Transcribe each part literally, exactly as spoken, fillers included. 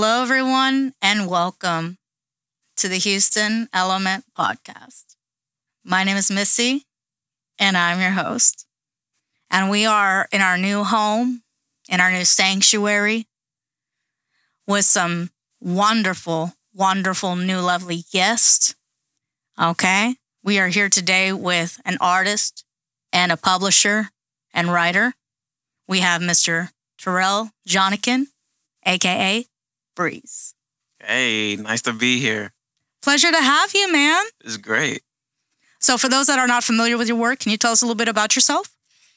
Hello, everyone, and welcome to the Houston Element Podcast. My name is Missy, and I'm your host. And we are in our new home, in our new sanctuary, with some wonderful, wonderful, new, lovely guests. Okay? We are here today with an artist and a publisher and writer. We have Mister Terrell Jonikin, a k a. Breeze. Hey, nice to be here. Pleasure to have you, man. It's great. So for those that are not familiar with your work, can you tell us a little bit about yourself?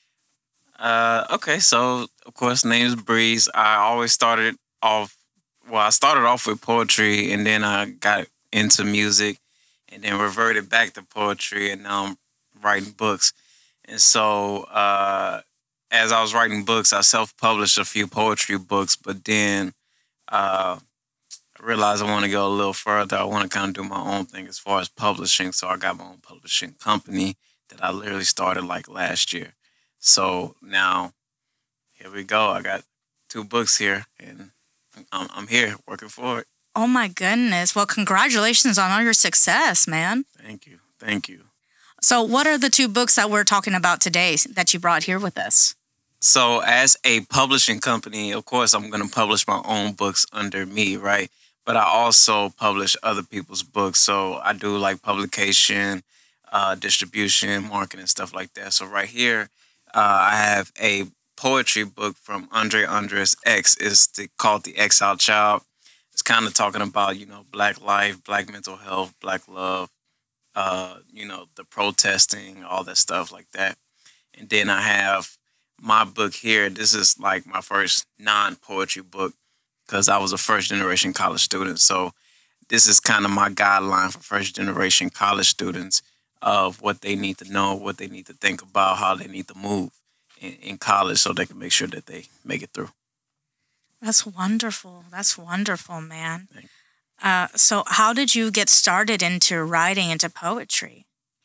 Uh, okay, so, of course, name is Breeze. I always started off, well, I started off with poetry, and then I got into music, and then reverted back to poetry, and now I'm writing books. And so, uh, as I was writing books, I self-published a few poetry books, but then uh, I realized I want to go a little further. I want to kind of do my own thing as far as publishing, so I got my own publishing company that I literally started like last year. So now, here we go. I got two books here, and I'm, I'm here working for it. Oh, my goodness. Well, congratulations on all your success, man. Thank you. Thank you. So what are the two books that we're talking about today that you brought here with us? So as a publishing company, of course, I'm going to publish my own books under me, right? But I also publish other people's books. So I do like publication, uh, distribution, marketing, stuff like that. So right here, uh, I have a poetry book from Andre Andres X. It's the, called The Exiled Child. It's kind of talking about, you know, Black life, Black mental health, Black love, uh, you know, the protesting, all that stuff like that. And then I have my book here. This is like my first non-poetry book because I was a first-generation college student. So this is kind of my guideline for first-generation college students of what they need to know, what they need to think about, how they need to move in, in college so they can make sure that they make it through. That's wonderful. That's wonderful, man. Uh, so how did you get started into writing, into poetry?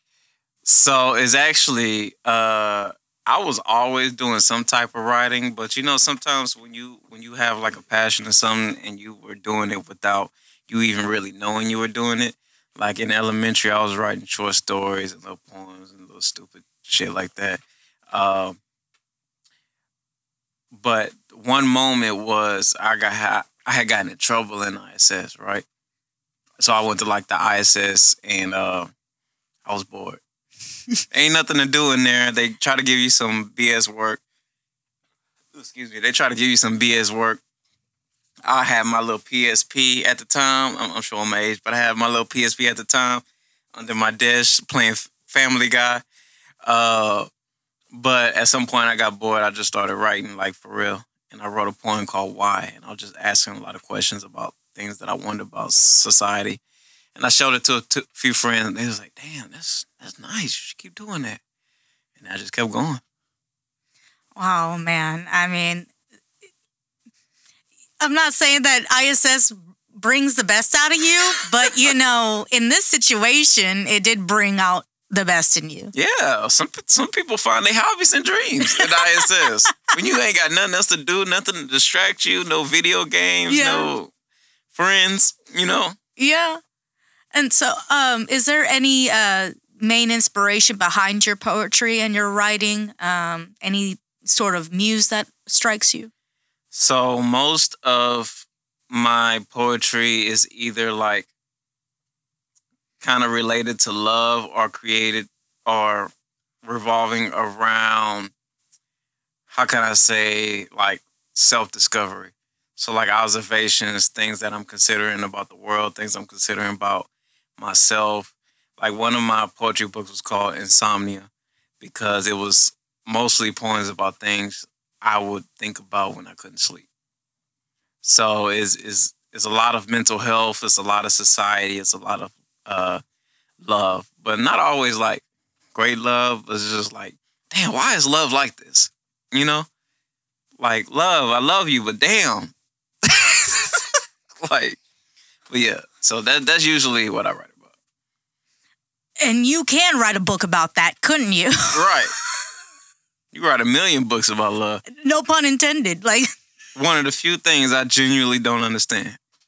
So it's actually... Uh, I was always doing some type of writing, but you know, sometimes when you when you have like a passion or something and you were doing it without you even really knowing you were doing it, like in elementary, I was writing short stories and little poems and little stupid shit like that. Um, but one moment was I got I had gotten in trouble in I S S, right? So I went to like the I S S and uh, I was bored. Ain't nothing to do in there. They try to give you some B S work. Excuse me. They try to give you some B S work. I had my little P S P at the time. I'm, I'm showing my age, but I had my little P S P at the time under my desk playing Family Guy. Uh, but at some point I got bored. I just started writing like for real. And I wrote a poem called Why. And I was just asking a lot of questions about things that I wondered about society. And I showed it to a t- few friends, and they was like, damn, that's that's nice. You should keep doing that. And I just kept going. Wow, man. I mean, I'm not saying that I S S brings the best out of you, but, you know, in this situation, it did bring out the best in you. Yeah, some some people find their hobbies and dreams at I S S. When you ain't got nothing else to do, nothing to distract you, no video games, yeah. No friends, you know? Yeah. And so, um, is there any uh, main inspiration behind your poetry and your writing? Um, any sort of muse that strikes you? So most of my poetry is either like kind of related to love or created or revolving around, how can I say, like self-discovery. So like observations, things that I'm considering about the world, things I'm considering about myself. Like one of my poetry books was called Insomnia because it was mostly poems about things I would think about when I couldn't sleep. So it's, it's, it's a lot of mental health, it's a lot of society, it's a lot of uh, love, but not always like great love. It's just like, damn, why is love like this? You know? Like, love, I love you, but damn. Like, but yeah, so that that's usually what I write about. And you can write a book about that, couldn't you? Right. You write a million books about love. No pun intended. Like, one of the few things I genuinely don't understand.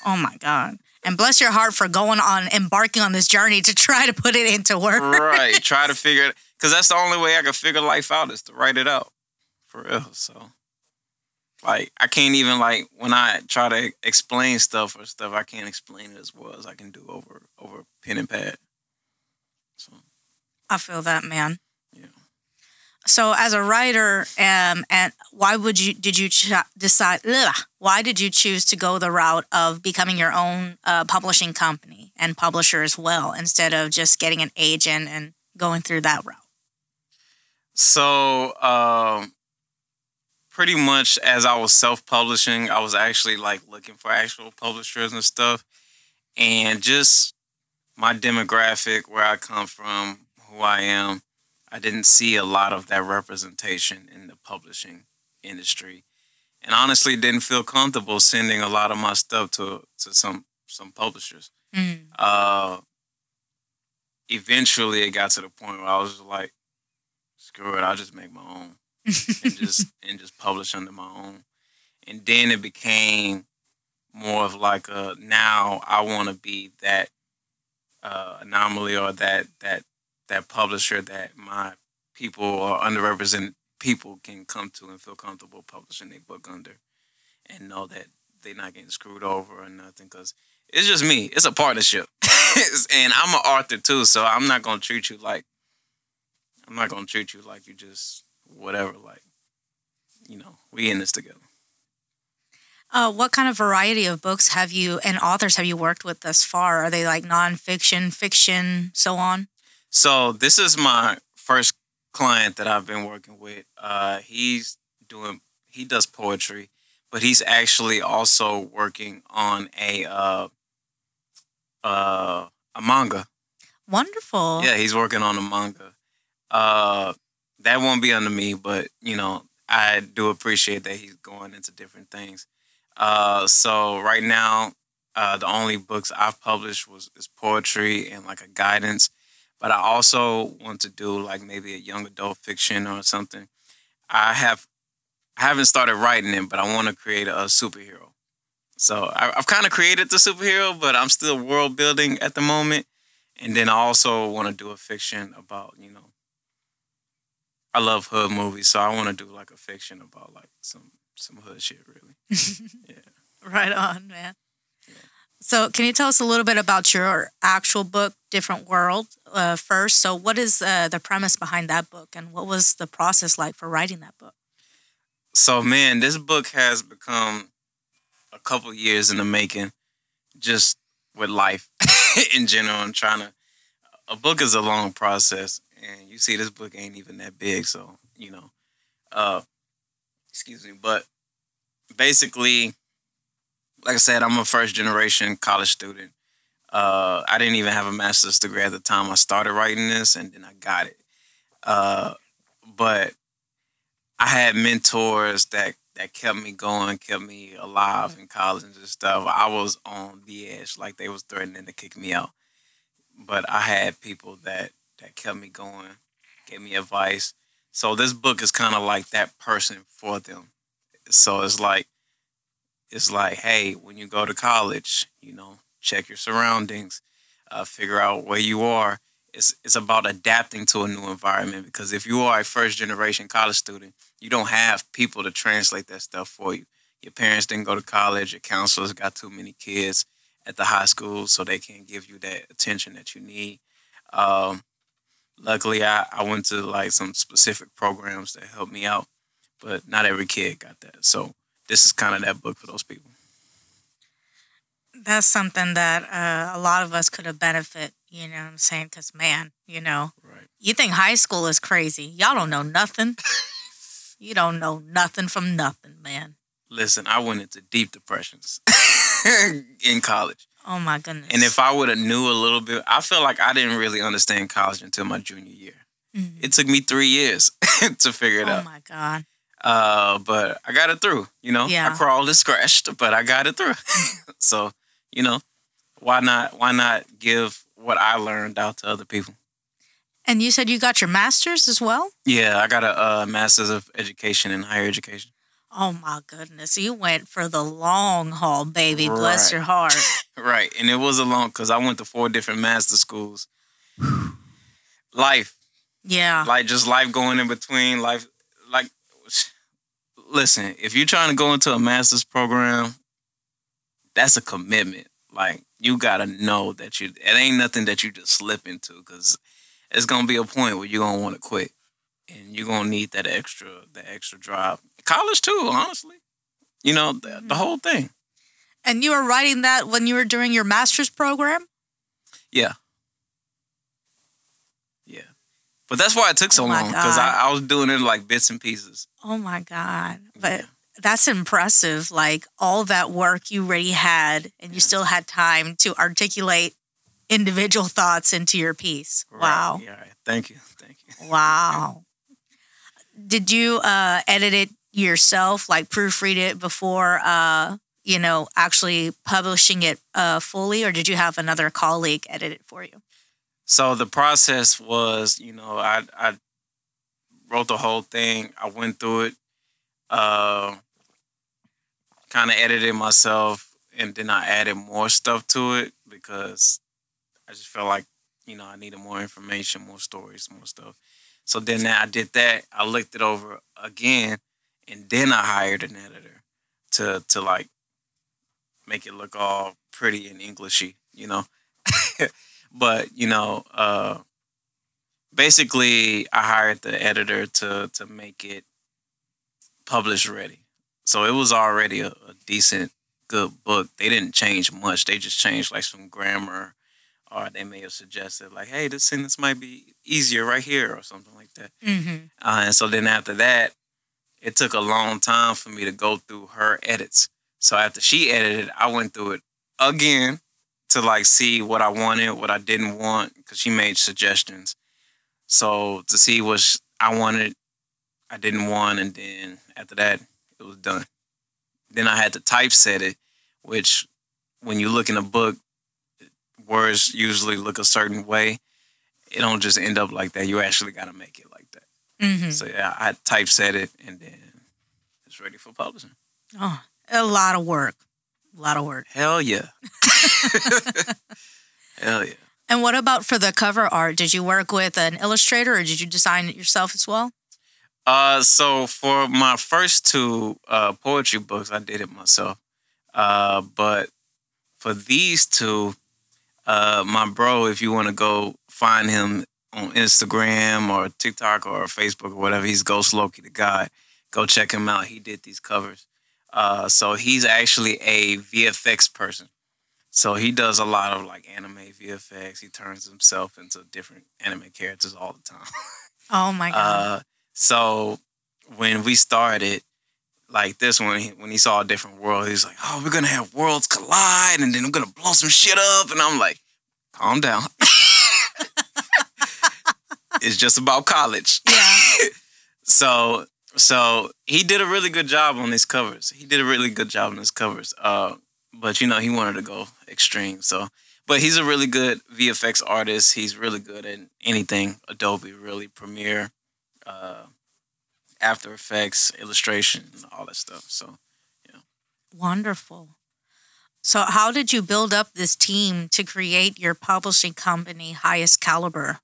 Oh my God. And bless your heart for going on, embarking on this journey to try to put it into words. Right. Try to figure it, because that's the only way I can figure life out is to write it out. For real. So, like, I can't even, like, when I try to explain stuff or stuff, I can't explain it as well as I can do over, over pen and pad. So, I feel that, man. yeah. So, as a writer, um, and why would you did you ch- decide? Ugh, why did you choose to go the route of becoming your own uh, publishing company and publisher as well, instead of just getting an agent and going through that route? So, um, pretty much as I was self-publishing, I was actually like looking for actual publishers and stuff, and just my demographic, where I come from, who I am. I didn't see a lot of that representation in the publishing industry, and honestly didn't feel comfortable sending a lot of my stuff to to some some publishers. Mm. Uh, eventually, it got to the point where I was like, "Screw it, I'll just make my own and just and just publish under my own." And then it became more of like a, now I want to be that uh, anomaly or that that. that publisher that my people or underrepresented people can come to and feel comfortable publishing their book under, and know that they're not getting screwed over or nothing, because it's just me. It's a partnership. And I'm an author too, so I'm not going to treat you like, I'm not going to treat you like you just whatever, like, you know, we in this together. Uh, what kind of variety of books have you and authors have you worked with thus far? Are they like nonfiction, fiction, so on? So this is my first client that I've been working with. Uh, he's doing, he does poetry, but he's actually also working on a uh, uh, a manga. Wonderful. Yeah, he's working on a manga. Uh, that won't be under me, but you know, I do appreciate that he's going into different things. Uh, so right now, uh, the only books I've published was is poetry and like a guidance. But I also want to do like maybe a young adult fiction or something. I have, I haven't started writing it, but I want to create a, a superhero. So I, I've kind of created the superhero, but I'm still world building at the moment. And then I also want to do a fiction about, you know, I love hood movies, so I want to do like a fiction about like some some hood shit, really. Yeah. Right on, man. So can you tell us a little bit about your actual book, Different World, uh, first? So what is uh, the premise behind that book, and what was the process like for writing that book? So, man, this book has become a couple years in the making, just with life in general and trying to... A book is a long process, and you see this book ain't even that big, so, you know. Uh, excuse me, but basically... Like I said, I'm a first-generation college student. Uh, I didn't even have a master's degree at the time I started writing this, and then I got it. Uh, but I had mentors that, that kept me going, kept me alive in college and stuff. I was on the edge, like they was threatening to kick me out. But I had people that, that kept me going, gave me advice. So this book is kind of like that person for them. So it's like, It's like, hey, when you go to college, you know, check your surroundings, uh, figure out where you are. It's it's about adapting to a new environment, because if you are a first-generation college student, you don't have people to translate that stuff for you. Your parents didn't go to college. Your counselors got too many kids at the high school, so they can't give you that attention that you need. Um, luckily, I, I went to like some specific programs that helped me out, but not every kid got that. So this is kind of that book for those people. That's something that uh, a lot of us could have benefit, you know what I'm saying? Because, man, you know, Right. You think high school is crazy. Y'all don't know nothing. You don't know nothing from nothing, man. Listen, I went into deep depressions in college. Oh, my goodness. And if I would have knew a little bit, I feel like I didn't really understand college until my junior year. Mm-hmm. It took me three years to figure it oh out. Oh, my God. Uh, but I got it through, you know. Yeah. I crawled and scratched, but I got it through. So, you know, why not? Why not give what I learned out to other people? And you said you got your master's as well? Yeah, I got a uh, master's of education in higher education. Oh my goodness. You went for the long haul, baby. Bless Right. your heart. Right. And it was a long, because I went to four different master schools. Life. Yeah. Like, just life going in between. Life, like, listen, if you're trying to go into a master's program, that's a commitment. Like, you got to know that you, it ain't nothing that you just slip into, because it's going to be a point where you're going to want to quit. And you're going to need that extra, that extra drive. College, too, honestly. You know, the, Mm-hmm. the whole thing. And you were writing that when you were doing your master's program? Yeah. Yeah. But that's why it took so Oh my long, because God. I, I was doing it like bits and pieces. Oh my God. But Yeah. that's impressive. Like all that work you already had and you still had time to articulate individual thoughts into your piece. Right. Wow. Yeah. Right. Thank you. Thank you. Wow. Did you uh, edit it yourself, like proofread it before, uh, you know, actually publishing it uh, fully, or did you have another colleague edit it for you? So the process was, you know, I I wrote the whole thing. I went through it, uh, kind of edited myself, and then I added more stuff to it because I just felt like, you know, I needed more information, more stories, more stuff. So then I did that. I looked it over again, and then I hired an editor to to like make it look all pretty and Englishy, you know. But you know, uh, basically, I hired the editor to to make it publish ready. So it was already a, a decent, good book. They didn't change much. They just changed like some grammar, or they may have suggested like, "Hey, this sentence might be easier right here," or something like that. Mm-hmm. Uh, and so then after that, it took a long time for me to go through her edits. So after she edited, I went through it again to like see what I wanted, what I didn't want, because she made suggestions. So to see what sh- I wanted, I didn't want, and then after that, it was done. Then I had to typeset it, which when you look in a book, words usually look a certain way. It don't just end up like that. You actually got to make it like that. Mm-hmm. So yeah, I typeset it, and then it's ready for publishing. Oh, a lot of work. A lot of work. Hell yeah. Hell yeah. And what about for the cover art? Did you work with an illustrator or did you design it yourself as well? Uh, so for my first two uh, poetry books, I did it myself. Uh, but for these two, uh, my bro, if you want to go find him on Instagram or TikTok or Facebook or whatever, he's Ghost Loki the guy. Go check him out. He did these covers. Uh, so he's actually a V F X person. So he does a lot of like anime V F X. He turns himself into different anime characters all the time. Oh my God. Uh, so when we started, like this one, he, when he saw a different world, he was like, "Oh, we're gonna have worlds collide, and then I'm gonna blow some shit up." And I'm like, "Calm down. It's just about college." Yeah. so, so he did a really good job on his covers. He did a really good job on his covers. Uh, but you know, he wanted to go extreme. So, but he's a really good V F X artist. He's really good at anything Adobe, really, Premiere. Uh, After Effects, illustration, all that stuff. So, yeah. Wonderful. So how did you build up this team to create your publishing company, Highest Caliber?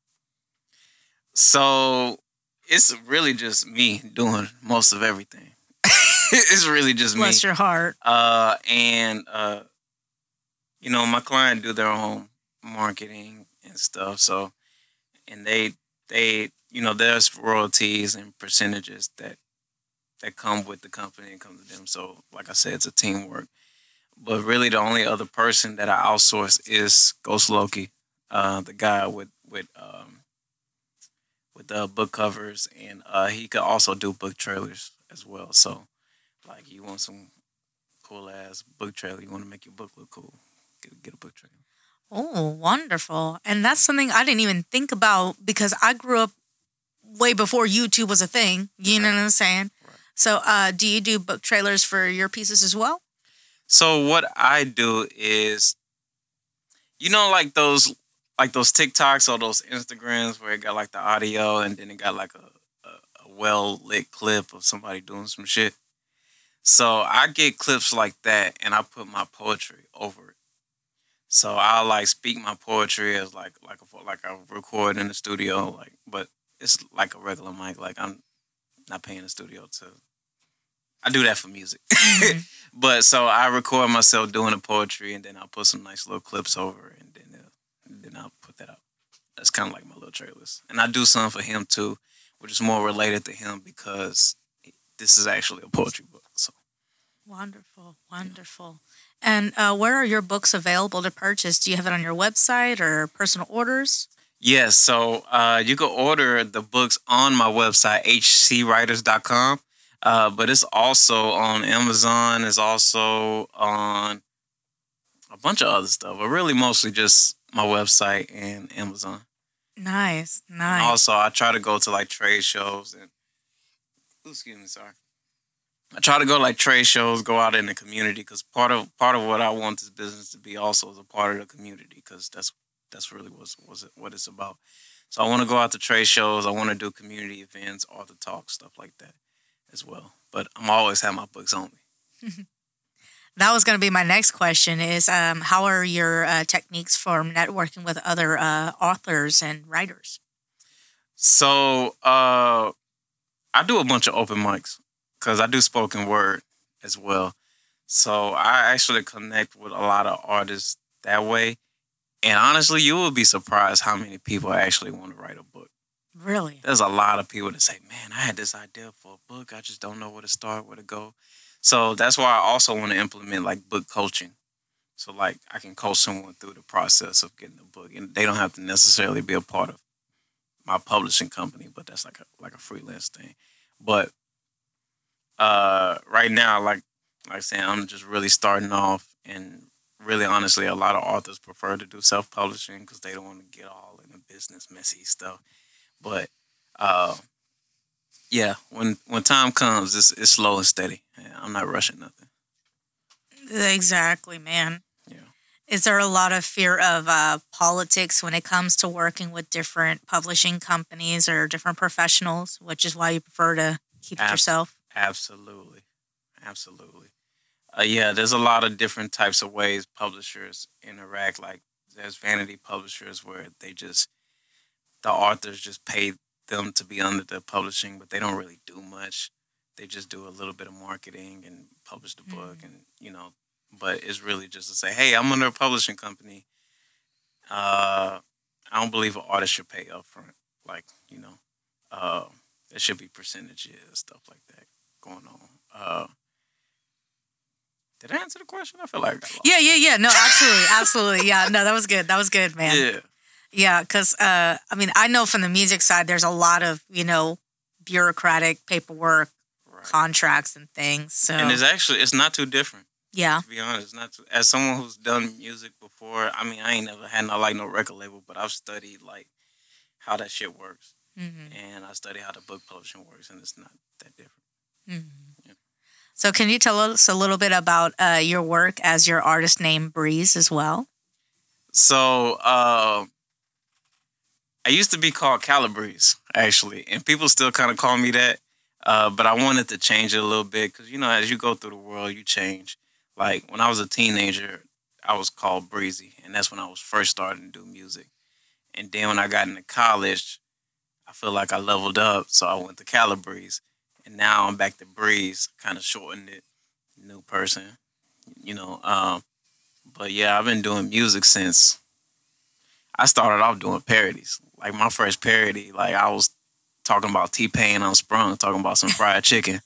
So it's really just me doing most of everything. It's really just Bless me. your heart. Uh, and uh, you know, my client do their own marketing and stuff. So, and they they you know, there's royalties and percentages that that come with the company and come to them. So, like I said, it's a teamwork. But really, the only other person that I outsource is Ghost Loki, uh, the guy with with um, with the book covers, and uh, he could also do book trailers as well. So, like, you want some cool ass book trailer, you want to make your book look cool, get get a book trailer. Oh, wonderful. And that's something I didn't even think about because I grew up way before YouTube was a thing. You know what I'm saying? Right. So uh, do you do book trailers for your pieces as well? So what I do is, you know, like those like those TikToks or those Instagrams where it got like the audio and then it got like a, a, a well lit clip of somebody doing some shit. So I get clips like that, and I put my poetry over it. So I like speak my poetry as like like a, like I record in the studio, like, but it's like a regular mic. Like I'm not paying the studio to. I do that for music, Mm-hmm. but so I record myself doing the poetry, and then I'll put some nice little clips over, it, and then uh, and then I'll put that up. That's kind of like my little trailers, and I do some for him too, which is more related to him because this is actually a poetry book. So Wonderful, wonderful. And uh, where are your books available to purchase? Do you have it on your website or personal orders? yes, so uh, you can order the books on my website h c writers dot com, uh, but it's also on Amazon. It's also on a bunch of other stuff, but really mostly just my website and Amazon. Nice, And nice. also, I try to go to like trade shows and ooh, excuse me, sorry. I try to go to like trade shows, go out in the community because part of part of what I want this business to be also is a part of the community because that's that's really what's, what's what it's about. So I want to go out to trade shows. I want to do community events, author talk, stuff like that as well. But I'm always have my books on me. That was going to be my next question is um, how are your uh, techniques for networking with other uh, authors and writers? So uh, I do a bunch of open mics because I do spoken word as well. So I actually connect with a lot of artists that way. And honestly, you will be surprised how many people actually want to write a book. Really? There's a lot of people that say, man, I had this idea for a book. I just don't know where to start, where to go. So that's why I also want to implement like book coaching. So like I can coach someone through the process of getting a book. And they don't have to necessarily be a part of my publishing company, but that's like a like a freelance thing. But uh right now, like like I said, I'm just really starting off and really honestly a lot of authors prefer to do self-publishing because they don't want to get all in the business messy stuff. But uh yeah, when when time comes, it's it's slow and steady. Yeah, I'm not rushing nothing. Exactly, man. Yeah. Is there a lot of fear of uh, politics when it comes to working with different publishing companies or different professionals, which is why you prefer to keep it Ab- yourself? Absolutely. Absolutely. Uh, yeah, there's a lot of different types of ways publishers interact. Like there's vanity publishers where they just the authors just pay them to be under the publishing, but they don't really do much. They just do a little bit of marketing and publish the book, Mm. and you know. But it's really just to say, hey, I'm under a publishing company. Uh, I don't believe an artist should pay upfront. Like you know, uh, there should be percentages stuff like that going on. Uh, did I answer the question? I feel like I got lost. Yeah, yeah, yeah. No, absolutely, absolutely. Yeah, no, that was good. That was good, man. Yeah. Yeah, because uh, I mean, I know from the music side, there's a lot of you know bureaucratic paperwork, Right. contracts, and things. So And it's actually it's not too different. yeah, To be honest, it's not too, as someone who's done music before. I mean, I ain't never had no like no record label, but I've studied like how that shit works, hmm and I study how the book publishing works, and it's not that different. hmm Yeah. So can you tell us a little bit about uh, your work as your artist name Breeze as well? So uh, I used to be called Calabrese actually, and people still kind of call me that. Uh, but I wanted to change it a little bit because you know, as you go through the world, you change. Like when I was a teenager, I was called Breezy, and that's when I was first starting to do music. And then when I got into college, I feel like I leveled up, so I went to Calabrese, and now I'm back to Breeze. Kind of shortened it, new person, you know. Um, but yeah, I've been doing music since I started off doing parodies. Like my first parody, like I was talking about T Pain on Sprung, talking about some fried chicken.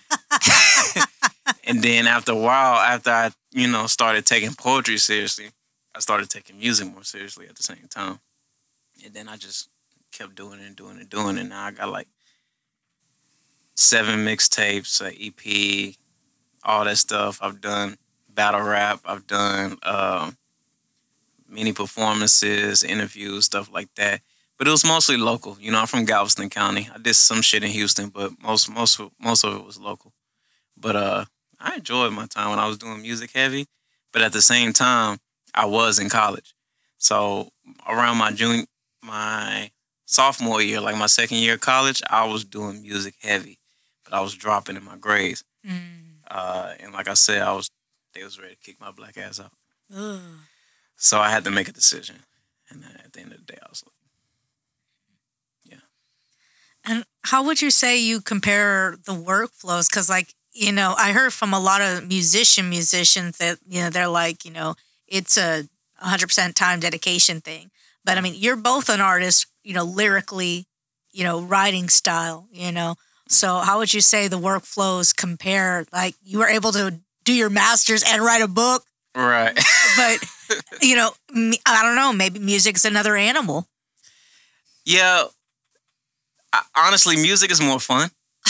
And then after a while, after I, you know, started taking poetry seriously, I started taking music more seriously at the same time. And then I just kept doing it and doing it and doing it. Now I got like seven mixtapes, an E P, all that stuff. I've done battle rap. I've done um, many performances, interviews, stuff like that. But it was mostly local. You know, I'm from Galveston County. I did some shit in Houston, but most most of- most of it was local. But uh, I enjoyed my time when I was doing music heavy. But at the same time, I was in college. So around my junior, my sophomore year, like my second year of college, I was doing music heavy, but I was dropping in my grades. Mm. Uh, and like I said, I was they was ready to kick my black ass out. Ugh. So I had to make a decision. And then at the end of the day, I was like, yeah. And how would you say you compare the workflows? Because, like, you know, I heard from a lot of musician musicians that, you know, they're like, you know, it's a one hundred percent time dedication thing. But, I mean, you're both an artist, you know, lyrically, you know, writing style, you know. So how would you say the workflows compare? Like, you were able to do your master's and write a book. Right. But, you know, I don't know, maybe music's another animal. Yeah. I, honestly, music is more fun.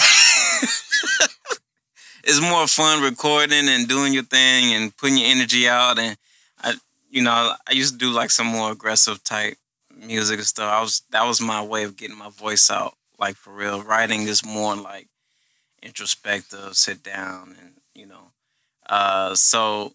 It's more fun recording and doing your thing and putting your energy out. And, I, you know, I used to do like some more aggressive type music and stuff. I was That was my way of getting my voice out, like for real. Writing is more like introspective, sit down and, you know. Uh, so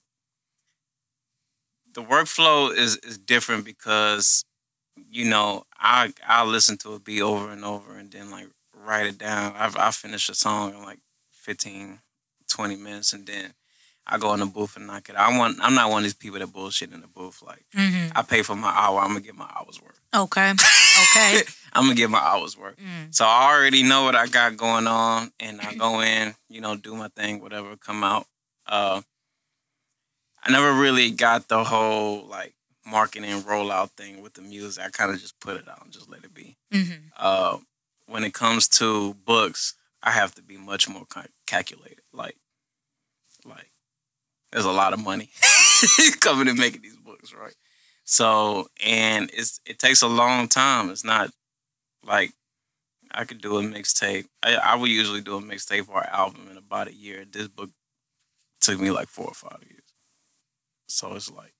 the workflow is, is different because, you know, I I'll listen to a beat over and over and then like write it down. I've I finish a song in like fifteen, twenty minutes and then I go in the booth and knock it out. I want I'm not one of these people that bullshit in the booth. Like Mm-hmm. I pay for my hour, I'm gonna get my hour's work. Okay. Okay. I'm gonna get my hour's work. Mm. So I already know what I got going on and I go in, you know, do my thing, whatever, come out. Uh I never really got the whole like marketing rollout thing with the music. I kind of just put it out and just let it be. Mm-hmm. Uh, when it comes to books, I have to be much more cal- calculated. Like, like there's a lot of money coming and making these books, right? So, and it's it takes a long time. It's not like I could do a mixtape. I, I would usually do a mixtape or an album in about a year. This book took me like four or five years. So it's like,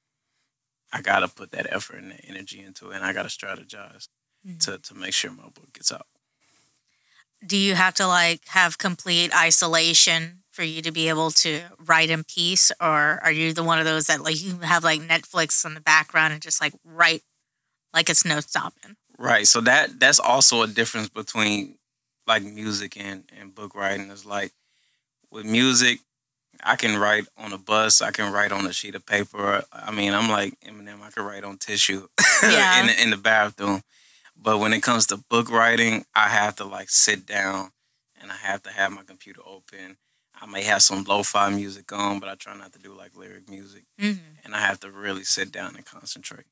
I got to put that effort and that energy into it, and I got to strategize mm-hmm. to, to make sure my book gets out. Do you have to, like, have complete isolation for you to be able to write in peace, or are you the one of those that, like, you have, like, Netflix in the background and just, like, write like it's no stopping? Right. So that that's also a difference between, like, music and, and book writing. It's like, with music, I can write on a bus. I can write on a sheet of paper. I mean, I'm like Eminem. I can write on tissue yeah. in, the, in the bathroom. But when it comes to book writing, I have to like sit down and I have to have my computer open. I may have some lo-fi music on, but I try not to do like lyric music. Mm-hmm. And I have to really sit down and concentrate.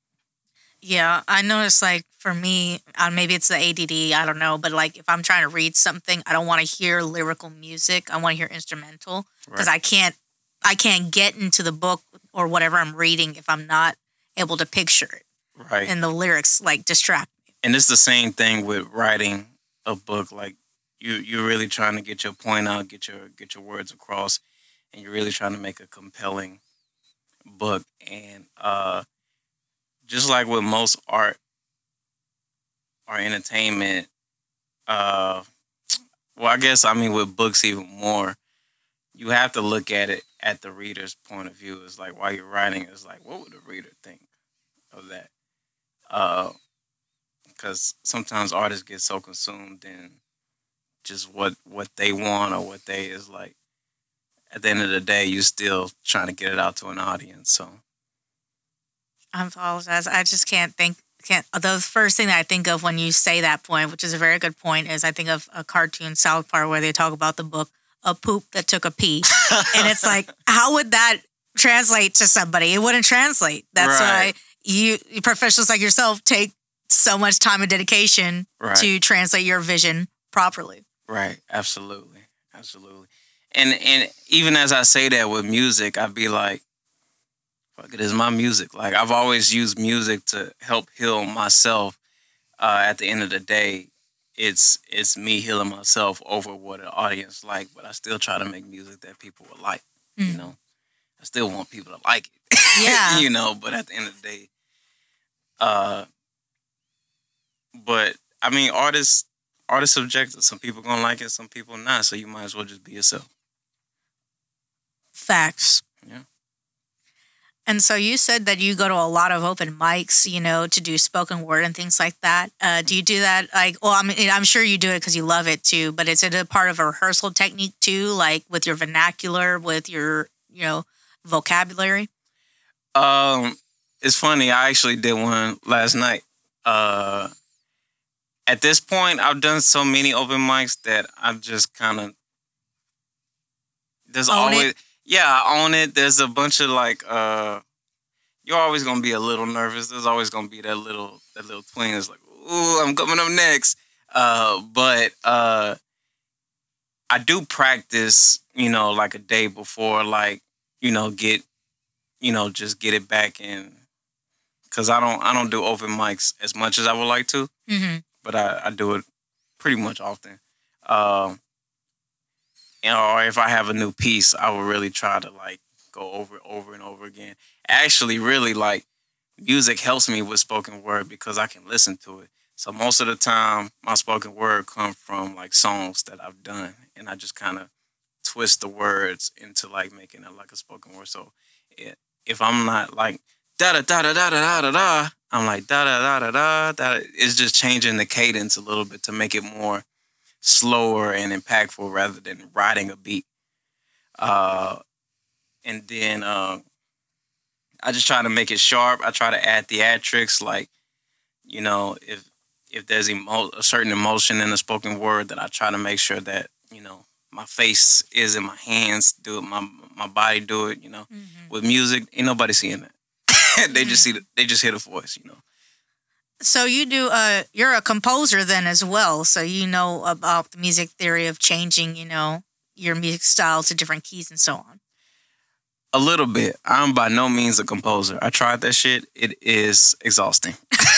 Yeah, I noticed, like, for me, uh, maybe it's the A D D, I don't know, but, like, if I'm trying to read something, I don't want to hear lyrical music. I want to hear instrumental because right. I can't, I can't get into the book or whatever I'm reading if I'm not able to picture it. Right. And the lyrics, like, distract me. And it's the same thing with writing a book. Like, you, you're really trying to get your point out, get your, get your words across, and you're really trying to make a compelling book. And, uh, just like with most art or entertainment, uh, well, I guess, I mean, with books even more, you have to look at it at the reader's point of view. It's like, while you're writing, it's like, what would the reader think of that? Because uh, sometimes artists get so consumed in just what, what they want or what they is like. At the end of the day, you're still trying to get it out to an audience, so. I apologize. I just can't think. Can't. The first thing that I think of when you say that point, which is a very good point, is I think of a cartoon, South Park, where they talk about the book "A Poop That Took a Pee," and it's like, how would that translate to somebody? It wouldn't translate. That's right. why you professionals like yourself take so much time and dedication right. to translate your vision properly. Right. Absolutely. Absolutely. And and even as I say that with music, I'd be like, fuck it, is my music. Like, I've always used music to help heal myself. Uh, at the end of the day, it's it's me healing myself over what an audience like, but I still try to make music that people will like, mm. you know? I still want people to like it. Yeah. You know, but at the end of the day, uh, but, I mean, artists, artists subjective. Some people gonna like it, some people not, so you might as well just be yourself. Facts. Yeah. And so you said that you go to a lot of open mics, you know, to do spoken word and things like that. Uh, do you do that? Like, well, I mean, I'm sure you do it because you love it too. But is it a part of a rehearsal technique too, like with your vernacular, with your, you know, vocabulary? Um, it's funny. I actually did one last night. Uh, at this point, I've done so many open mics that I've just kind of there's Own always it? yeah, I own it. There's a bunch of like uh, you're always gonna be a little nervous. There's always gonna be that little that little twinge. It's like, ooh, I'm coming up next. Uh, but uh, I do practice, you know, like a day before, like you know, get you know, just get it back in. Cause I don't I don't do open mics as much as I would like to, Mm-hmm. but I, I do it pretty much often. Um, and or if I have a new piece, I will really try to like go over it over and over again. Actually, really like music helps me with spoken word because I can listen to it. So most of the time, my spoken word come from like songs that I've done, and I just kind of twist the words into like making it like a spoken word. So it, if I'm not like da da da da da da da da, I'm like da da da da da da. It's just changing the cadence a little bit to make it more slower and impactful rather than riding a beat. Uh, and then uh, I just try to make it sharp. I try to add theatrics, like you know, if if there's emo- a certain emotion in the spoken word, that I try to make sure that you know my face is in my hands, do it, my my body do it. You know, Mm-hmm. with music, ain't nobody seeing that. they just see the, they just hear the voice, you know. So you do. Uh, you're a composer then as well. So you know about the music theory of changing, you know, your music style to different keys and so on. A little bit. I'm by no means a composer. I tried that shit. It is exhausting.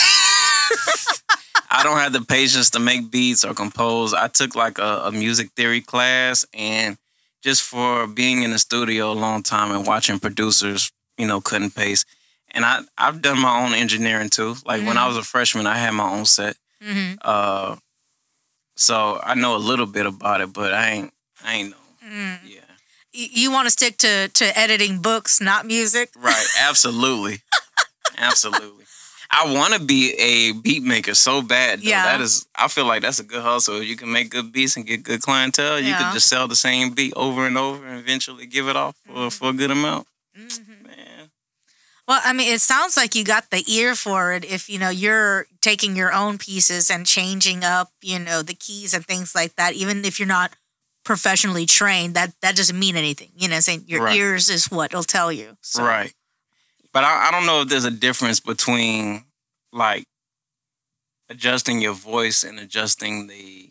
I don't have the patience to make beats or compose. I took like a, a music theory class, and just for being in the studio a long time and watching producers, you know, cut and paste. And I, I've done my own engineering too. Like when I was a freshman, I had my own set. Mm-hmm. Uh, so I know a little bit about it, but I ain't, I ain't know. Mm. Yeah. Y- You want to stick to to editing books, not music? Right. Absolutely. Absolutely. I want to be a beat maker so bad. Though. Yeah. That is, I feel like that's a good hustle. If you can make good beats and get good clientele, you Yeah. could just sell the same beat over and over and eventually give it off for, for a good amount. Mm-hmm. Man. Well, I mean, it sounds like you got the ear for it. If you know you're taking your own pieces and changing up, you know, the keys and things like that. Even if you're not professionally trained, that that doesn't mean anything. You know, saying your Right. ears is what will tell you. So. Right. But I, I don't know if there's a difference between like adjusting your voice and adjusting the.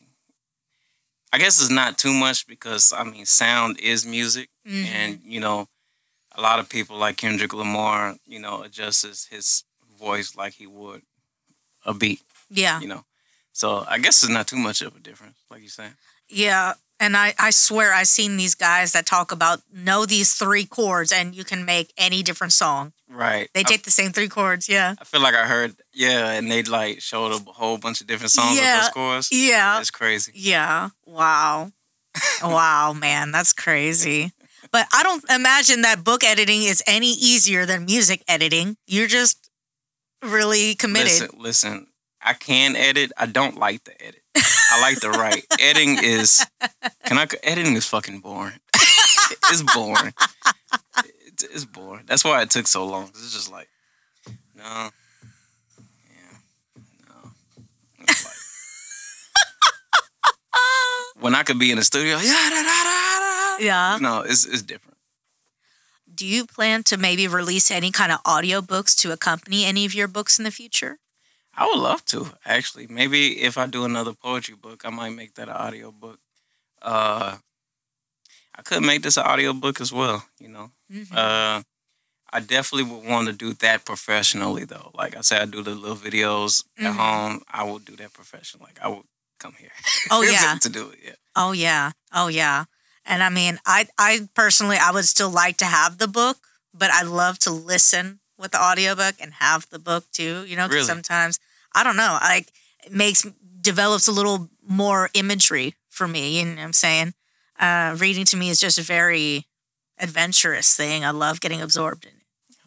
I guess it's not too much because I mean sound is music, Mhm. and you know a lot of people like Kendrick Lamar, you know, adjusts his voice like he would a beat, Yeah, you know. So I guess it's not too much of a difference, like you saying. yeah. And I, I swear I've seen these guys that talk about know these three chords and you can make any different song. Right. They take the same three chords. Yeah. I, I feel like I heard, yeah, and they like showed a whole bunch of different songs Yeah, with those chords. Yeah. It's crazy. Yeah. Wow. Wow, man. That's crazy. But I don't imagine that book editing is any easier than music editing. You're just really committed. Listen, listen. I can edit. I don't like to edit. I like to write. Editing is, can I? Editing is fucking boring. It's boring. It's, it's boring. That's why it took so long. It's just like, no, yeah, no. It's like, when I could be in the studio, yeah, da, da, da, da. Yeah. No, it's it's different. Do you plan to maybe release any kind of audiobooks to accompany any of your books in the future? I would love to, actually. Maybe if I do another poetry book, I might make that an audio book. Uh, I could make this an audio book as well, you know. Mm-hmm. Uh, I definitely would want to do that professionally, though. Like I said, I do the little videos at Mhm. home. I will do that professionally. Like I would come here. Oh, to- yeah. to do it, yeah. Oh, yeah. Oh, yeah. And I mean, I, I personally, I would still like to have the book, but I love to listen with the audiobook and have the book too, you know, because Really? sometimes, I don't know, like it makes, develops a little more imagery for me, you know what I'm saying? Uh, reading to me is just a very adventurous thing. I love getting absorbed in it.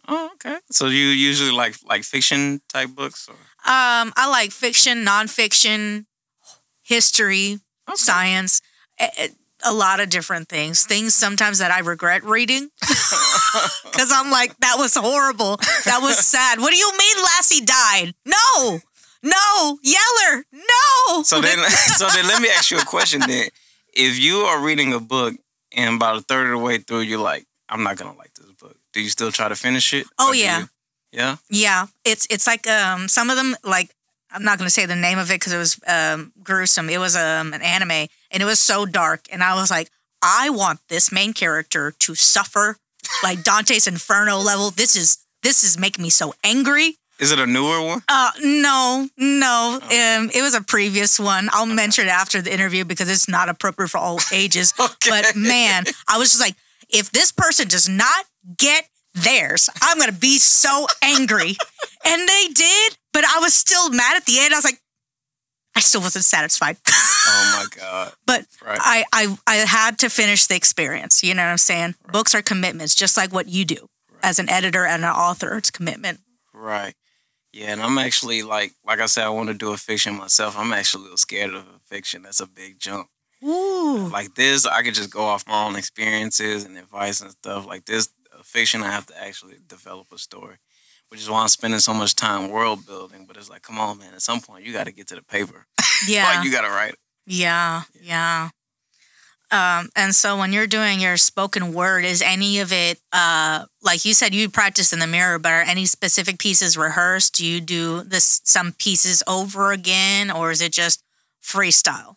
Oh, okay. So you usually like like fiction type books? Or? Um, I like fiction, nonfiction, history, okay. science, a, a lot of different things. Things sometimes that I regret reading because I'm like, that was horrible. That was sad. What do you mean Lassie died? No, no, Yeller, no. So then, so then let me ask you a question then. If you are reading a book and about a third of the way through, you're like, I'm not going to like this book. Do you still try to finish it? Oh, yeah. You, yeah? Yeah. It's it's like um some of them, like, I'm not going to say the name of it because it was um, gruesome. It was um, an anime, and it was so dark. And I was like, I want this main character to suffer like Dante's Inferno level. This is this is making me so angry. Is it a newer one? Uh, no, no. Oh. Um, it was a previous one. I'll okay. mention it after the interview because it's not appropriate for all ages. Okay. But man, I was just like, if this person does not get theirs, I'm going to be so angry. And they did, but I was still mad at the end. I was like, I still wasn't satisfied. Oh my God. But right. I, I, I had to finish the experience. You know what I'm saying? Right. Books are commitments, just like what you do right. as an editor and an author. It's commitment. Right. Yeah, and I'm actually, like like I said, I want to do a fiction myself. I'm actually a little scared of a fiction. That's a big jump. Ooh. Like this, I could just go off my own experiences and advice and stuff. Like this, a fiction, I have to actually develop a story, which is why I'm spending so much time world building. But it's like, come on, man, at some point, you got to get to the paper. Yeah. Like, you got to write it. Yeah, yeah. Um, and so when you're doing your spoken word, is any of it, uh, like you said, you practice in the mirror, but are any specific pieces rehearsed? Do you do this some pieces over again, or is it just freestyle?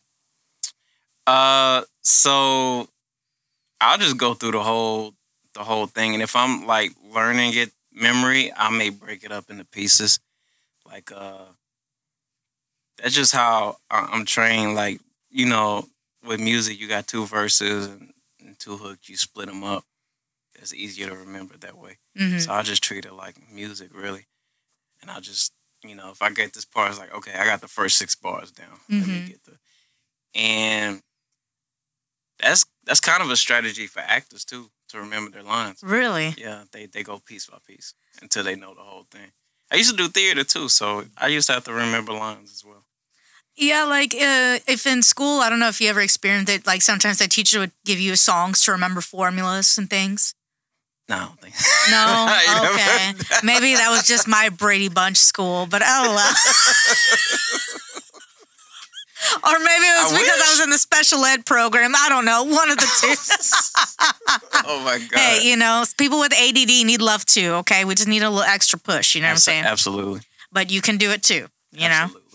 Uh, so I'll just go through the whole the whole thing, and if I'm like learning it memory, I may break it up into pieces. Like uh, that's just how I'm trained. Like you know. With music, you got two verses and, and two hooks. You split them up. It's easier to remember that way. Mm-hmm. So I just treat it like music, really. And I just, you know, if I get this part, it's like, okay, I got the first six bars down. Mm-hmm. Let me get the, and that's that's kind of a strategy for actors too, to remember their lines. Really? Yeah, they they go piece by piece until they know the whole thing. I used to do theater too, so I used to have to remember lines as well. Yeah, like uh, if in school, I don't know if you ever experienced it, like sometimes the teacher would give you songs to remember formulas and things. No, I don't think No? Okay. Maybe that was just my Brady Bunch school, but oh well. Or maybe it was I because wish. I was in the special ed program. I don't know. One of the two. Oh, my God. Hey, you know, people with A D D need love too, okay? We just need a little extra push, you know Abs- what I'm saying? Absolutely. But you can do it too, you Absolutely. know?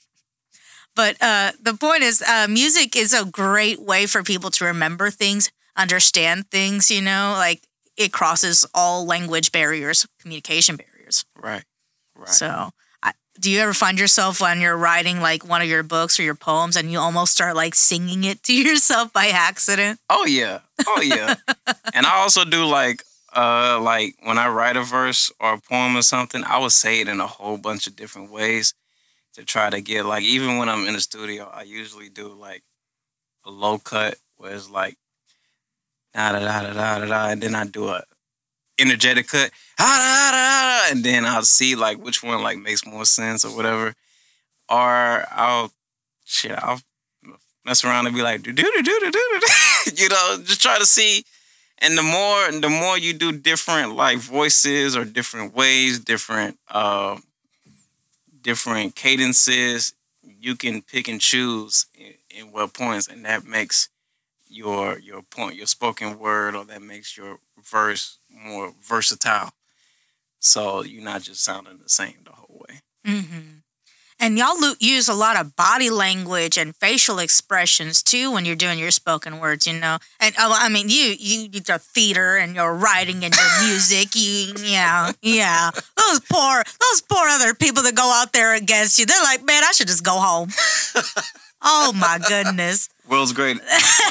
But uh, the point is, uh, music is a great way for people to remember things, understand things, you know, like it crosses all language barriers, communication barriers. Right, right. So I, do you ever find yourself when you're writing like one of your books or your poems and you almost start like singing it to yourself by accident? Oh, yeah. Oh, yeah. And I also do like, uh, like when I write a verse or a poem or something, I would say it in a whole bunch of different ways. To try to get, like, even when I'm in the studio, I usually do, like, a low cut where it's, like, da-da-da-da-da-da, and then I do a energetic cut, da-da-da-da, and then I'll see, like, which one, like, makes more sense or whatever. Or I'll, shit, I'll mess around and be like, do-do-do-do-do-do, you know, just try to see. And the more, the more you do different, like, voices or different ways, different, uh, different cadences, you can pick and choose in, in what points, and that makes your your point, your spoken word, or that makes your verse more versatile. So you're not just sounding the same the whole way. Mm-hmm. And y'all lo- use a lot of body language and facial expressions too when you're doing your spoken words, you know. And oh, I mean, you you you do theater and your writing and your music. You yeah yeah. Those poor those poor other people that go out there against you. They're like, man, I should just go home. Oh my goodness. World's greatest.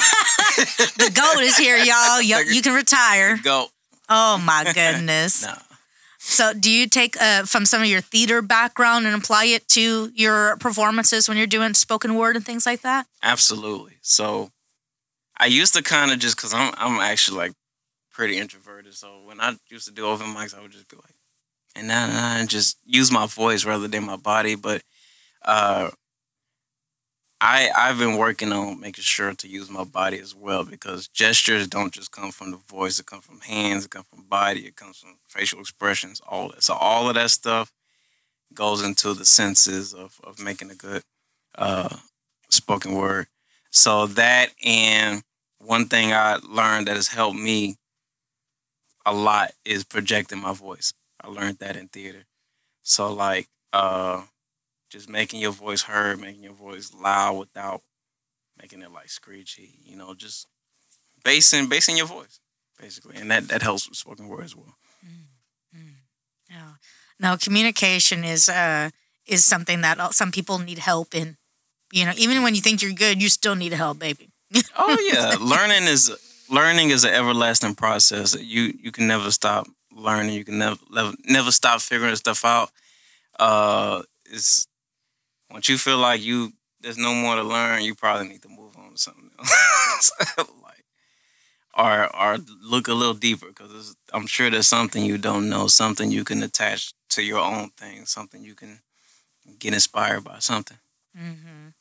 The GOAT is here, y'all. You, you can retire. The GOAT. Oh my goodness. No. So do you take uh, from some of your theater background and apply it to your performances when you're doing spoken word and things like that? Absolutely. So I used to kind of just, because I'm, I'm actually like pretty introverted. So when I used to do open mics, I would just be like, and now and just use my voice rather than my body. But uh, I I've been working on making sure to use my body as well, because gestures don't just come from the voice; it comes from hands, it comes from body, it comes from facial expressions, all that. So all of that stuff goes into the senses of of making a good uh, spoken word. So that, and one thing I learned that has helped me a lot is projecting my voice. I learned that in theater. So like uh just making your voice heard, making your voice loud without making it like screechy, you know, just basing basing your voice, basically. And that, that helps with spoken word as well. Mm-hmm. Yeah. Now, communication is uh is something that some people need help in. You know, even when you think you're good, you still need help, baby. Oh yeah, learning is learning is an everlasting process. You you can never stop learning. You can never never, never stop figuring stuff out. Uh, it's once you feel like you there's no more to learn, you probably need to move on to something else, like or or look a little deeper, because I'm sure there's something you don't know, something you can attach to your own thing, something you can get inspired by, something. Mm-hmm.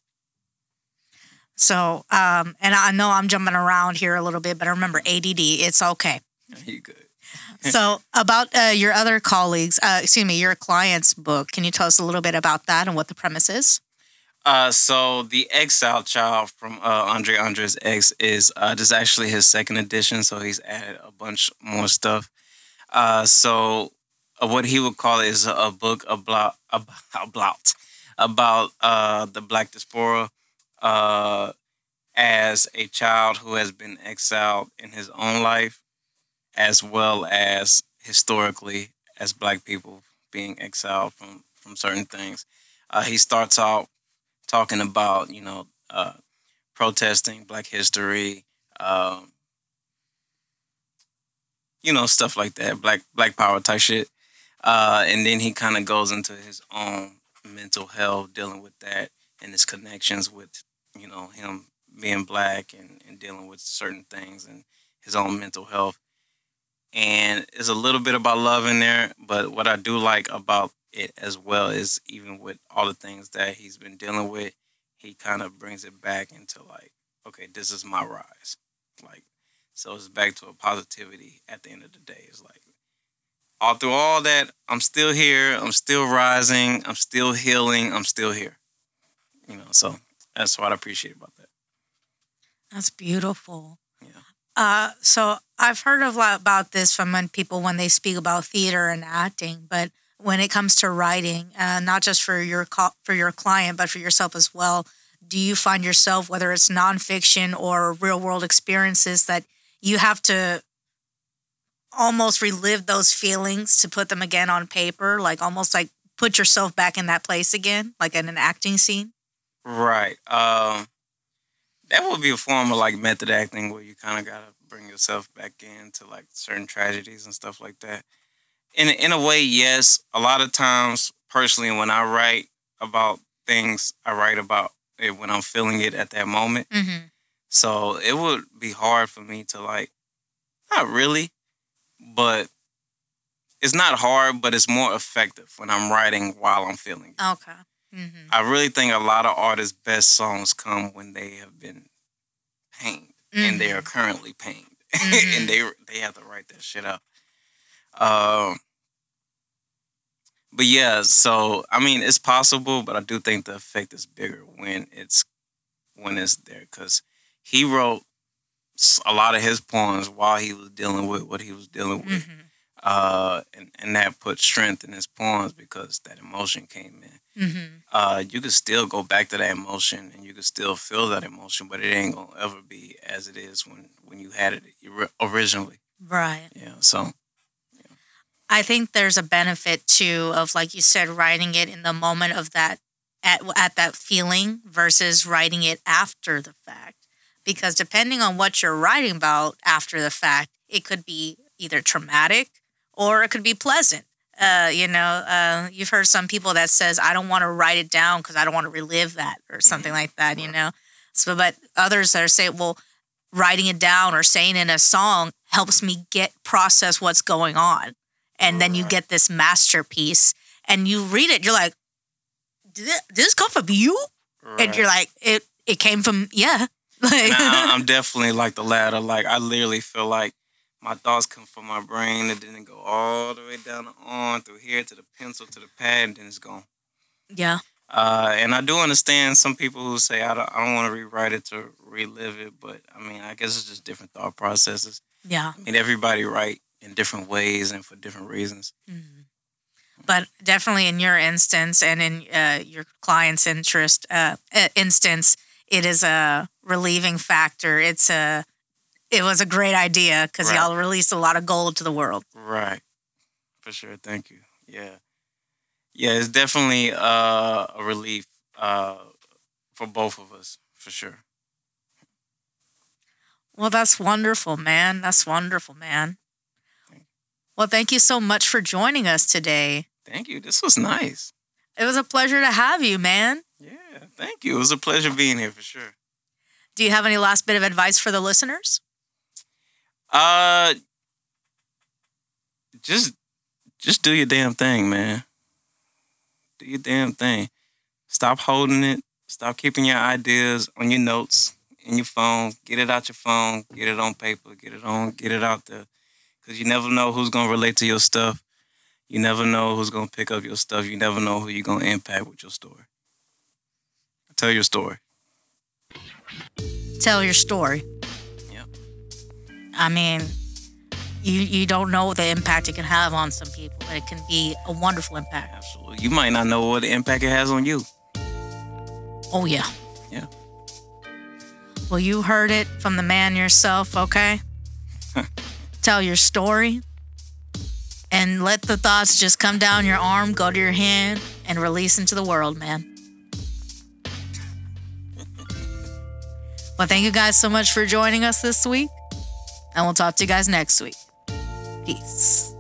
So, um, and I know I'm jumping around here a little bit, but I remember A D D. It's okay. You good. So, about uh, your other colleagues, uh, excuse me, your client's book, can you tell us a little bit about that and what the premise is? Uh, so, The Exiled Child from uh, Andre Andre's X is uh, this is actually his second edition, so he's added a bunch more stuff. Uh, so, uh, what he would call it is a book about, about, about uh, the Black diaspora. Uh, as a child who has been exiled in his own life, as well as historically as Black people being exiled from, from certain things. Uh, he starts out talking about, you know, uh, protesting Black history, um, you know, stuff like that, Black Black Power type shit. Uh, and then he kind of goes into his own mental health, dealing with that, and his connections with, you know, him being Black and, and dealing with certain things and his own mental health. And it's a little bit about love in there, but what I do like about it as well is, even with all the things that he's been dealing with, he kind of brings it back into like, okay, this is my rise. Like, so it's back to a positivity at the end of the day. It's like, all through all that, I'm still here, I'm still rising, I'm still healing, I'm still here. You know, so that's what I appreciate about that. That's beautiful. Yeah. Uh, so I've heard a lot about this from when people, when they speak about theater and acting, but when it comes to writing, uh, not just for your co- for your client, but for yourself as well, do you find yourself, whether it's nonfiction or real world experiences, that you have to almost relive those feelings to put them again on paper, like almost like put yourself back in that place again, like in an acting scene? Right. Um, that would be a form of like method acting, where you kind of gotta bring yourself back into like certain tragedies and stuff like that. In in a way, yes. A lot of times, personally, when I write about things, I write about it when I'm feeling it at that moment. Mm-hmm. So it would be hard for me to like, not really, but it's not hard, but it's more effective when I'm writing while I'm feeling it. Okay. Mm-hmm. I really think a lot of artists' best songs come when they have been pained, mm-hmm. and they are currently pained, mm-hmm. and they they have to write that shit out. Um, but yeah, so I mean, it's possible, but I do think the effect is bigger when it's when it's there, because he wrote a lot of his poems while he was dealing with what he was dealing with. Mm-hmm. Uh, and, and that put strength in his poems because that emotion came in. Mm-hmm. Uh, you could still go back to that emotion and you could still feel that emotion, but it ain't gonna ever be as it is when, when you had it originally. Right. Yeah. So, yeah. I think there's a benefit too of, like you said, writing it in the moment of that, at at that feeling versus writing it after the fact. Because depending on what you're writing about after the fact, it could be either traumatic or it could be pleasant. Uh, you know, uh, you've heard some people that says, I don't want to write it down because I don't want to relive that or something like that, you know. So, but others that are saying, well, writing it down or saying in a song helps me get process what's going on. And then you get this masterpiece and you read it. You're like, did it, did this come from you? Right. And you're like, it, it came from, yeah. And I, I'm definitely like the latter. Like, I literally feel like my thoughts come from my brain and then go all the way down the arm, through here to the pencil, to the pad, and then it's gone. Yeah. Uh, and I do understand some people who say, I don't, I don't want to rewrite it to relive it. But, I mean, I guess it's just different thought processes. Yeah. I mean, everybody write in different ways and for different reasons. Mm-hmm. But definitely in your instance and in uh, your client's interest uh, instance, it is a relieving factor. It's a, it was a great idea because right. y'all released a lot of gold to the world. Right. For sure. Thank you. Yeah. Yeah, it's definitely uh, a relief uh, for both of us, for sure. Well, that's wonderful, man. That's wonderful, man. Well, thank you so much for joining us today. Thank you. This was nice. It was a pleasure to have you, man. Yeah, thank you. It was a pleasure being here for sure. Do you have any last bit of advice for the listeners? Uh, just, just do your damn thing, man. Do your damn thing. Stop holding it. Stop keeping your ideas on your notes, in your phone. Get it out your phone. Get it on paper. Get it on. Get it out there. Because you never know who's going to relate to your stuff. You never know who's going to pick up your stuff. You never know who you're going to impact with your story. Tell your story. Tell your story. Yep. I mean, you you don't know the impact it can have on some people, but it can be a wonderful impact. Absolutely. You might not know what the impact it has on you. Oh, yeah. Yeah. Well, you heard it from the man yourself, okay? Tell your story and let the thoughts just come down your arm, go to your hand, and release into the world, man. Well, thank you guys so much for joining us this week, and we'll talk to you guys next week. Peace.